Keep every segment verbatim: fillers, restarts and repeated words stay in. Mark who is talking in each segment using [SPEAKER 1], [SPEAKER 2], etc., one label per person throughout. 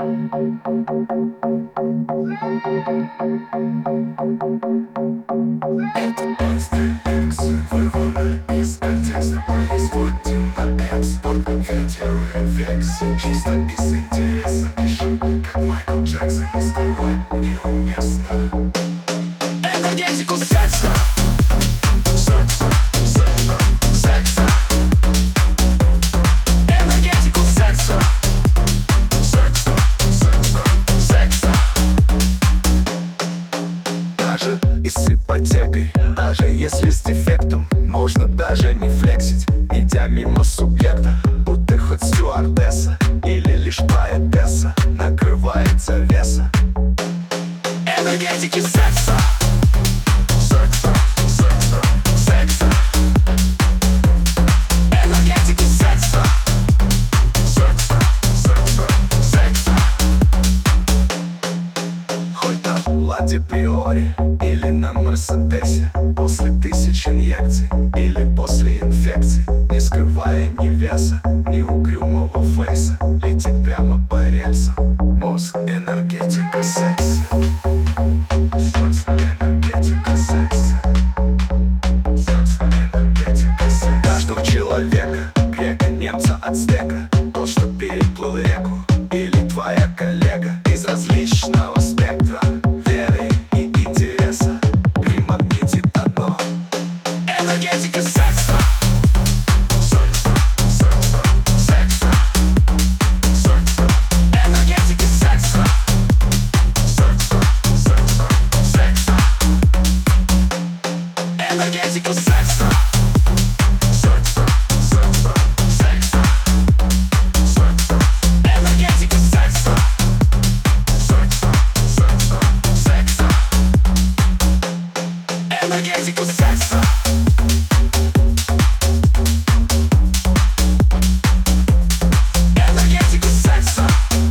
[SPEAKER 1] Это X, вырвано из контекста. Используем X, подконвертируем векс. Чисто из интереса пишем, как Майкл Джексон. Не скрывать неуместно энергетику секса. Секса, секса, секса. Энергетику секса. Секса, секса, секса. Даже если потерпи, даже если с дефектом, можно даже не флексить, идя мимо субъекта. Будто хоть стюардесса или лишь поэтесса накрывается веса энергетики секса. Секса, секса, секса. Энергетики секса. Секса, секса, секса. Хоть на Ладе Приоре или на Мерседесе, после тысяч инъекций или после инфекций, не скрывая ни веса, ни угрюмого фейса, летит прямо по рельсам мозг. Энергетика секса. Энергетика секса. Энергетика секса. Каждого человека, грека, немца, ацтека, тот, что переплыл реку, или твоя коллега из различного спектра веры и интереса примагнитит одно. Энергетика секса. Секса, секса, секса. Секса. Энергетика секса. Секса, секса, секса. Энергетика секса. Секса, секса, секса. Секса. Энергетика секса. Секса, секса, секса. Энергетика секса. Энергетика секса.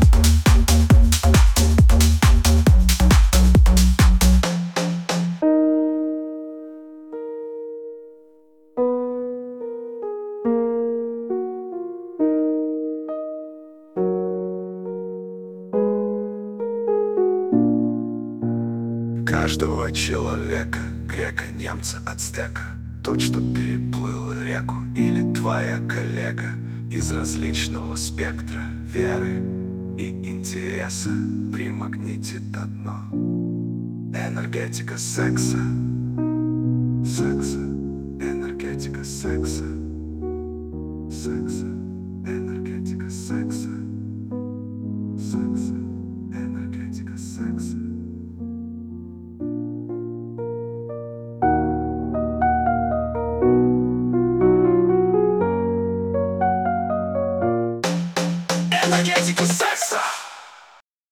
[SPEAKER 1] Каждого человека, грека, немца, ацтека, тот, что переплыл реку, или твоя коллега из различного спектра веры и интереса примагнитит одно. Энергетика секса. Секса. Энергетика секса. Секса. Энергетика секса. Секса. Энергетика секса. Энергетика секса.